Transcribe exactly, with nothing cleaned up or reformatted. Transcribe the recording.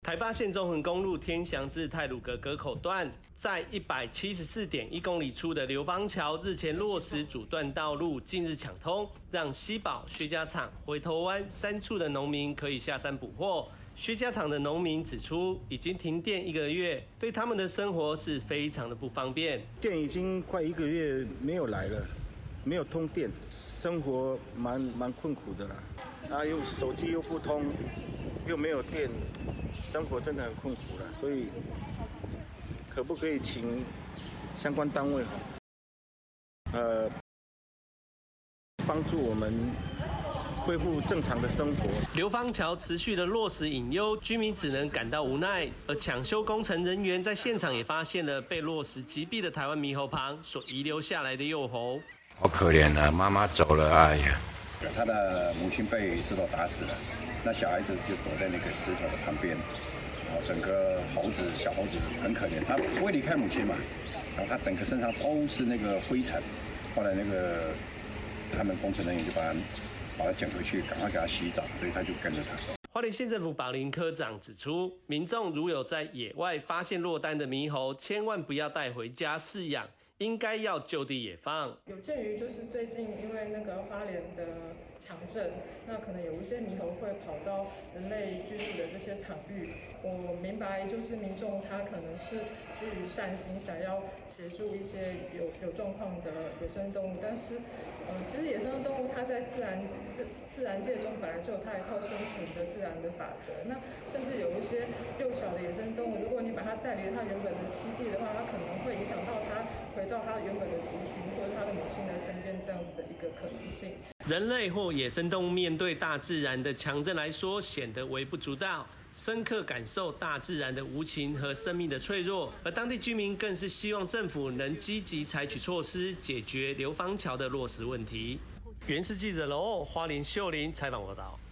台八线中横公路天祥至太鲁阁隔口段，在一百七十四点一公里处的流芳桥日前落实主段道路，近日抢通，让西堡、薛家场、回头湾三处的农民可以下山补货。薛家场的农民指出，已经停电一个月，对他们的生活是非常的不方便。 电已经快一个月没有来了，没有通电，生活蛮蛮困苦的啦。啊，又手机又不通，又没有电。生活真的很困苦了，所以可不可以请相关单位呃帮助我们恢复正常的生活？ 流芳桥持续的落实隐忧，居民只能感到无奈。而抢修工程人员在现场也发现了被落石击毙的台湾猕猴旁所遗留下来的幼猴。 好可怜啊，妈妈走了，哎呀！ 他的母亲被石头打死了，那小孩子就躲在那个石头的旁边。然后整个猴子小猴子很可怜，他不会离开母亲嘛，然后他整个身上都是那个灰尘。后来那个他们工程人员就把他把他捡回去，赶快给他洗澡，所以他就跟着他。 花莲县政府保林科长指出，民众如有在野外发现落单的猕猴，千万不要带回家饲养，应该要就地野放。 有鉴于就是最近因为那个花莲的强震，那可能有一些猕猴会跑到人类居住的这些场域。我明白，就是民众他可能是基于善心，想要协助一些有有状况的野生动物，但是，呃，其实野生动物它在自然自自然界中本来就有它一套生存的自然的法则。那甚至有一些幼小的野生动物，如果你把它带离它原本的栖地的话，它可能会影响到它回到它原本的族群或者它的母亲的身边，这样子的一个可能性。 人类或野生动物面对大自然的强震来说，显得微不足道，深刻感受大自然的无情和生命的脆弱。而当地居民更是希望政府能积极采取措施，解决流芳桥的落实问题。原视记者罗欧花莲秀林采访报道。